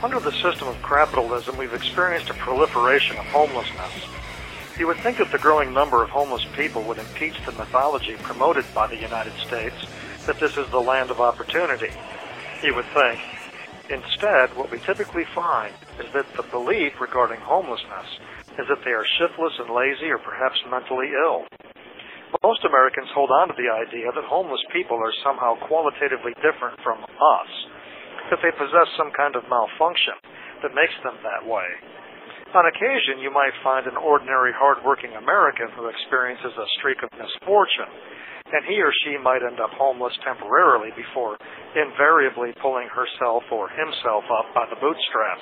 Under the system of capitalism, we've experienced a proliferation of homelessness. You would think that the growing number of homeless people would impeach the mythology promoted by the United States that this is the land of opportunity. You would think. Instead, what we typically find is that the belief regarding homelessness is that they are shiftless and lazy or perhaps mentally ill. Most Americans hold on to the idea that homeless people are somehow qualitatively different from us, that they possess some kind of malfunction that makes them that way. On occasion, you might find an ordinary, hard-working American who experiences a streak of misfortune, and he or she might end up homeless temporarily before invariably pulling herself or himself up by the bootstraps.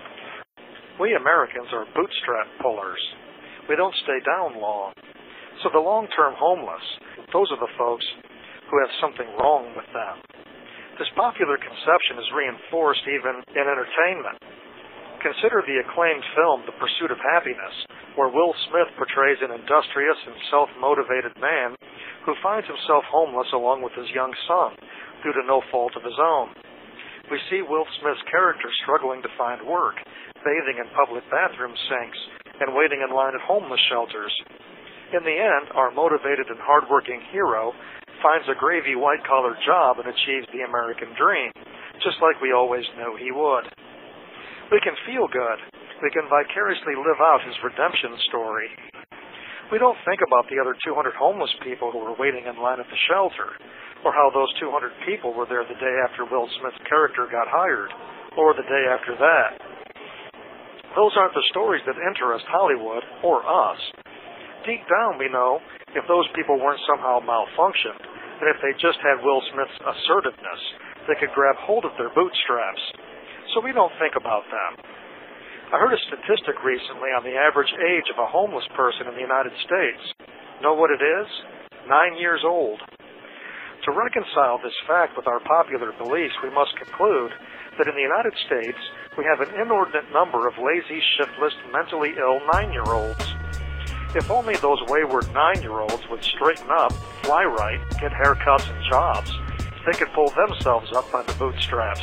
We Americans are bootstrap pullers. We don't stay down long. So the long-term homeless, those are the folks who have something wrong with them. This popular conception is reinforced even in entertainment. Consider the acclaimed film The Pursuit of Happiness, where Will Smith portrays an industrious and self-motivated man who finds himself homeless along with his young son due to no fault of his own. We see Will Smith's character struggling to find work, bathing in public bathroom sinks, and waiting in line at homeless shelters. In the end, our motivated and hardworking hero finds a gravy white-collar job and achieves the American dream, just like we always knew he would. We can feel good. We can vicariously live out his redemption story. We don't think about the other 200 homeless people who were waiting in line at the shelter, or how those 200 people were there the day after Will Smith's character got hired, or the day after that. Those aren't the stories that interest Hollywood or us. Deep down, we know if those people weren't somehow malfunctioned, and if they just had Will Smith's assertiveness, they could grab hold of their bootstraps. So we don't think about them. I heard a statistic recently on the average age of a homeless person in the United States. Know what it is? 9 years old. To reconcile this fact with our popular beliefs, we must conclude that in the United States, we have an inordinate number of lazy, shiftless, mentally ill 9-year-olds. If only those wayward 9-year-olds would straighten up, fly right, get haircuts and jobs, they could pull themselves up by the bootstraps.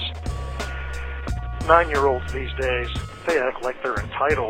9-year-olds these days, they act like they're entitled.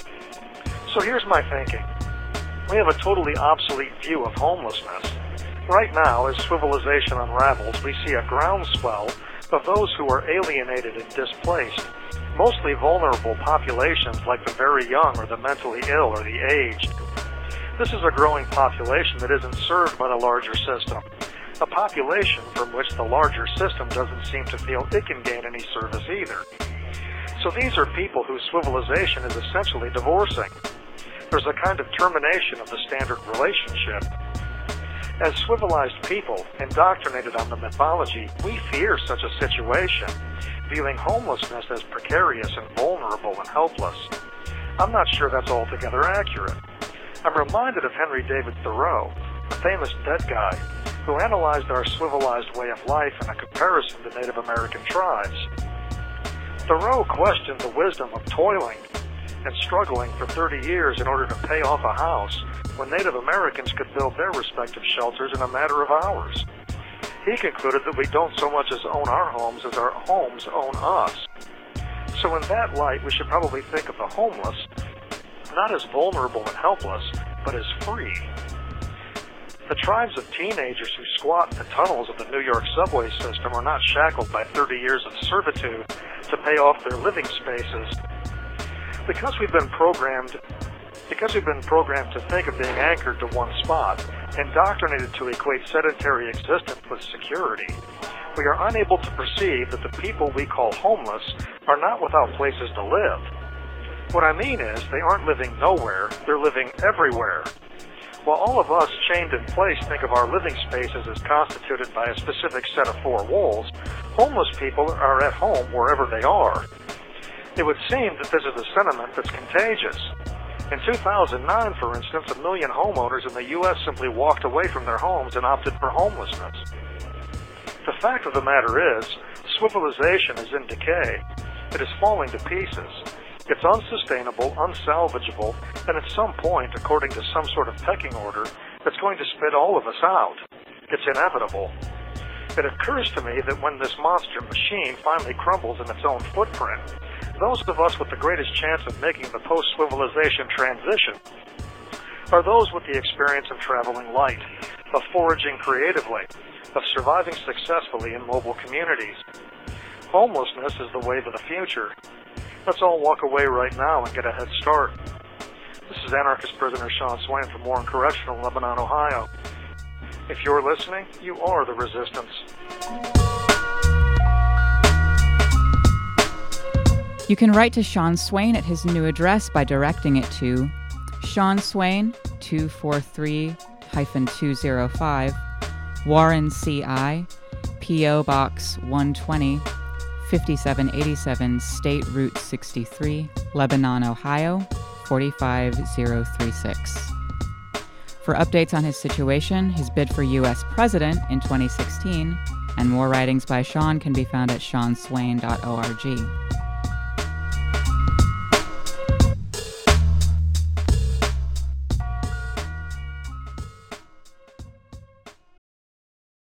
So here's my thinking. We have a totally obsolete view of homelessness. Right now, as civilization unravels, we see a groundswell of those who are alienated and displaced, mostly vulnerable populations like the very young or the mentally ill or the aged. This is a growing population that isn't served by the larger system, a population from which the larger system doesn't seem to feel it can gain any service either. So these are people whose civilization is essentially divorcing. There's a kind of termination of the standard relationship. As civilized people, indoctrinated on the mythology, we fear such a situation, viewing homelessness as precarious and vulnerable and helpless. I'm not sure that's altogether accurate. I'm reminded of Henry David Thoreau, a famous dead guy, who analyzed our civilized way of life in a comparison to Native American tribes. Thoreau questioned the wisdom of toiling and struggling for 30 years in order to pay off a house when Native Americans could build their respective shelters in a matter of hours. He concluded that we don't so much as own our homes as our homes own us. So in that light, we should probably think of the homeless not as vulnerable and helpless, but as free. The tribes of teenagers who squat in the tunnels of the New York subway system are not shackled by 30 years of servitude to pay off their living spaces. Because we've been programmed to think of being anchored to one spot, indoctrinated to equate sedentary existence with security, we are unable to perceive that the people we call homeless are not without places to live. What I mean is, they aren't living nowhere, they're living everywhere. While all of us chained in place think of our living spaces as constituted by a specific set of four walls, homeless people are at home wherever they are. It would seem that this is a sentiment that's contagious. In 2009, for instance, 1 million homeowners in the U.S. simply walked away from their homes and opted for homelessness. The fact of the matter is, civilization is in decay. It is falling to pieces. It's unsustainable, unsalvageable, and at some point, according to some sort of pecking order, it's going to spit all of us out. It's inevitable. It occurs to me that when this monster machine finally crumbles in its own footprint, Those of us with the greatest chance of making the post-civilization transition are those with the experience of traveling light, of foraging creatively, of surviving successfully in mobile communities. Homelessness is the wave of the future. Let's all walk away right now and get a head start. This is anarchist prisoner Sean Swain from Warren Correctional, Lebanon, Ohio. If you're listening, you are the resistance. You can write to Sean Swain at his new address by directing it to Sean Swain, 243-205, Warren CI, P.O. Box 120, 5787 State Route 63, Lebanon, Ohio, 45036. For updates on his situation, his bid for U.S. President in 2016, and more writings by Sean can be found at seanswain.org.